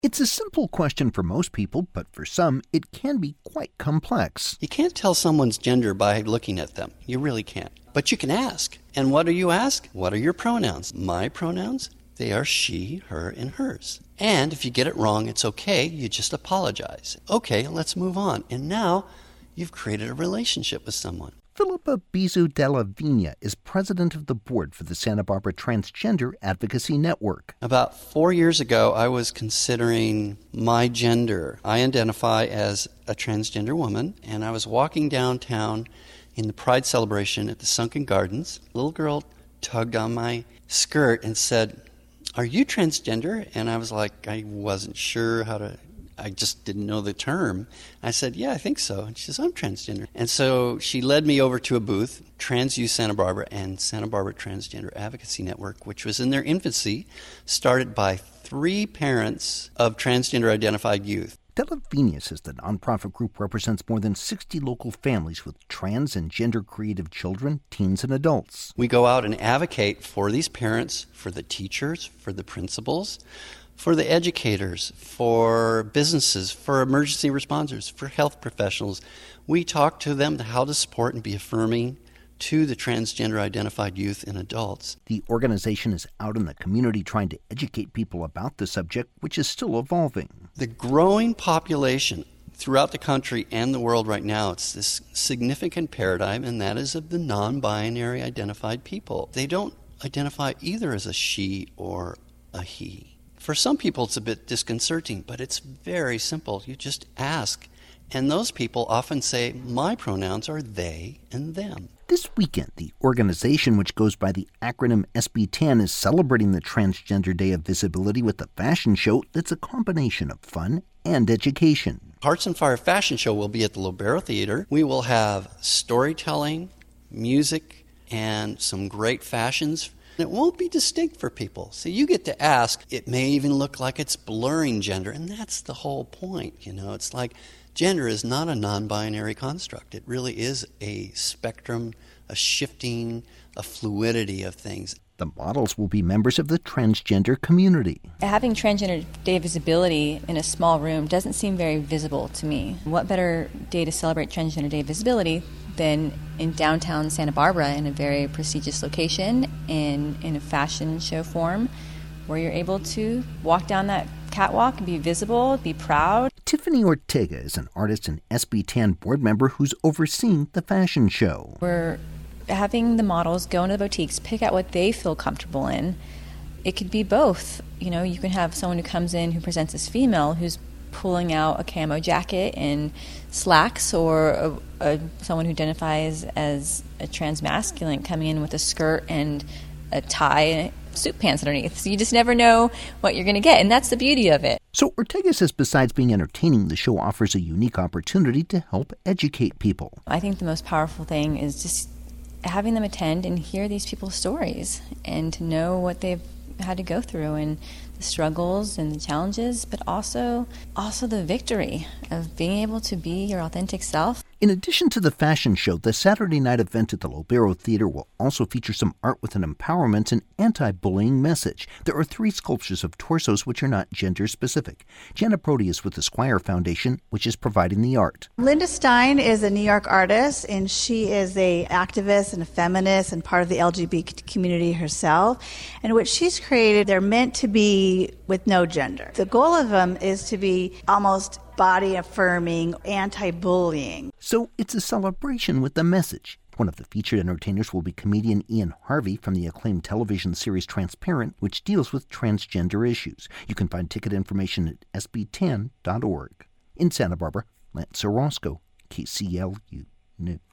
It's a simple question for most people, but for some, it can be quite complex. You can't tell someone's gender by looking at them. You really can't. But you can ask. And what do you ask? What are your pronouns? My pronouns? They are she, her, and hers. And if you get it wrong, it's okay. You just apologize. Okay, let's move on. And now you've created a relationship with someone. Philippa Bizu Della Vigna is president of the board for the Santa Barbara Transgender Advocacy Network. About 4 years ago, I was considering my gender. I identify as a transgender woman, and I was walking downtown in the Pride celebration at the Sunken Gardens. A little girl tugged on my skirt and said, "Are you transgender?" And I was like, I wasn't sure I just didn't know the term. I said, "Yeah, I think so." And she says, "I'm transgender." And so she led me over to a booth, Trans Youth Santa Barbara and Santa Barbara Transgender Advocacy Network, which was in their infancy, started by 3 parents of transgender identified youth. Della Vigna says the nonprofit group represents more than 60 local families with trans and gender creative children, teens, and adults. We go out and advocate for these parents, for the teachers, for the principals, for the educators, for businesses, for emergency responders, for health professionals. We talk to them how to support and be affirming to the transgender identified youth and adults. The organization is out in the community trying to educate people about the subject, which is still evolving. The growing population throughout the country and the world right now, it's this significant paradigm, and that is of the non-binary identified people. They don't identify either as a she or a he. For some people, it's a bit disconcerting, but it's very simple. You just ask. And those people often say, "My pronouns are they and them." This weekend, the organization, which goes by the acronym SB10, is celebrating the Transgender Day of Visibility with a fashion show that's a combination of fun and education. Hearts and Fire Fashion Show will be at the Lobero Theater. We will have storytelling, music, and some great fashions. It won't be distinct for people. So you get to ask. It may even look like it's blurring gender, and that's the whole point. It's like gender is not a non-binary construct. It really is a spectrum, a shifting, a fluidity of things. The models will be members of the transgender community. Having Transgender Day visibility in a small room doesn't seem very visible to me. What better day to celebrate Transgender Day visibility than in downtown Santa Barbara in a very prestigious location and in a fashion show form where you're able to walk down that catwalk and be visible, be proud. Tiffany Ortega is an artist and SB10 board member who's overseeing the fashion show. We're having the models go into the boutiques, pick out what they feel comfortable in. It could be both. You can have someone who comes in who presents as female who's pulling out a camo jacket and slacks, or someone who identifies as a trans masculine coming in with a skirt and a tie and suit pants underneath. So you just never know what you're going to get, and that's the beauty of it. So Ortega says besides being entertaining, the show offers a unique opportunity to help educate people. I think the most powerful thing is just having them attend and hear these people's stories and to know what they've had to go through and the struggles and the challenges, but also the victory of being able to be your authentic self. In addition to the fashion show, the Saturday night event at the Lobero Theater will also feature some art with an empowerment and anti-bullying message. There are 3 sculptures of torsos which are not gender-specific. Jana Prodi is with the Squire Foundation, which is providing the art. Linda Stein is a New York artist, and she is an activist and a feminist and part of the LGBT community herself. And what she's created, they're meant to be with no gender. The goal of them is to be almost body-affirming, anti-bullying. So it's a celebration with a message. One of the featured entertainers will be comedian Ian Harvey from the acclaimed television series Transparent, which deals with transgender issues. You can find ticket information at sb10.org. In Santa Barbara, Lance Orozco, KCLU News.